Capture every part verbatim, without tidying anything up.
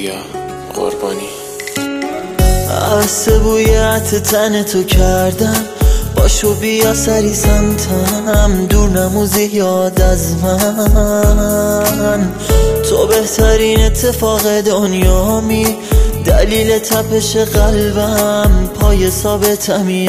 بیا قربانی. عطر بوی عطر تن تو کردم، باشو بیا سری سمتم، دور نمو زیاد از من. تو بهترین اتفاق دنیامی، دلیل تپش قلبم، پای ثابتمی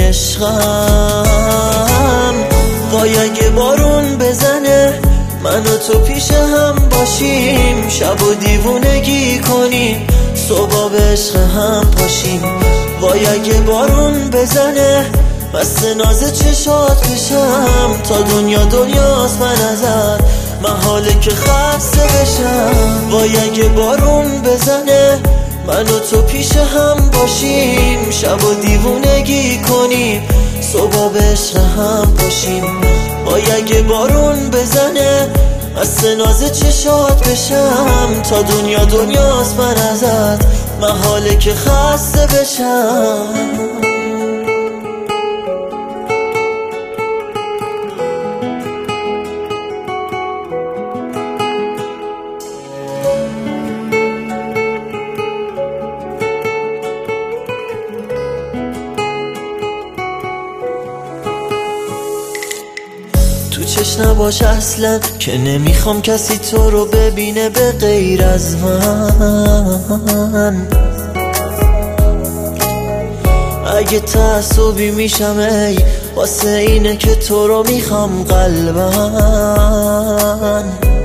عشقم. وای اگه بارون بزنه من و تو پیش هم باشیم، شب و دیوونگی کنیم، صبح به عشق هم پاشیم. وای اگه بارون بزنه مست ناز چشات بشم، تا دنیا دنیاست من ازت، محاله که خسته بشم. وای اگه بارون بزنه من و تو پیش هم باشیم، شب و دیوونگی کنیم، صبح به عشق هم پاشیم. وای اگه بارون بزنه مست ناز چشات بشم، تا دنیا دنیاست من ازت، محاله که خسته بشم. تو چشم نباش اصلا که نمیخوام کسی تو رو ببینه به غیر از من. اگه تعصبی میشم ای واسه اینه که تو رو میخوام قلبم.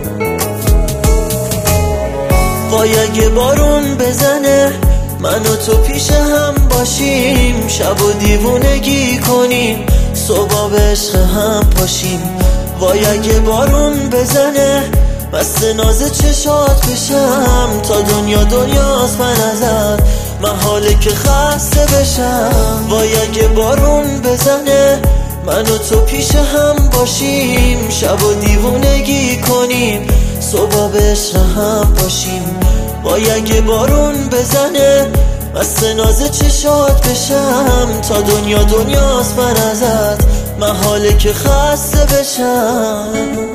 وای اگه بارون بزنه من و تو پیش هم باشیم، شب و دیوونگی کنیم، صبح به عشق هم پاشیم. وای اگه بارون بزنه مست ناز چشات بشم، تا دنیا دنیاست من ازت، محاله که خسته بشم. وای اگه بارون بزنه من و تو پیش هم باشیم، شب و دیوونگی کنیم، صبح به عشق هم پاشیم. وای اگه بارون بزنه مست ناز چشات بشم، تا دنیا دنیاست من ازت، محاله که خسته بشم.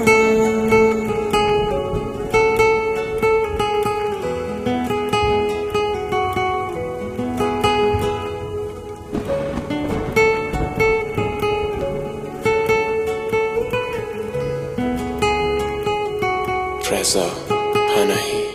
رضا پناهی.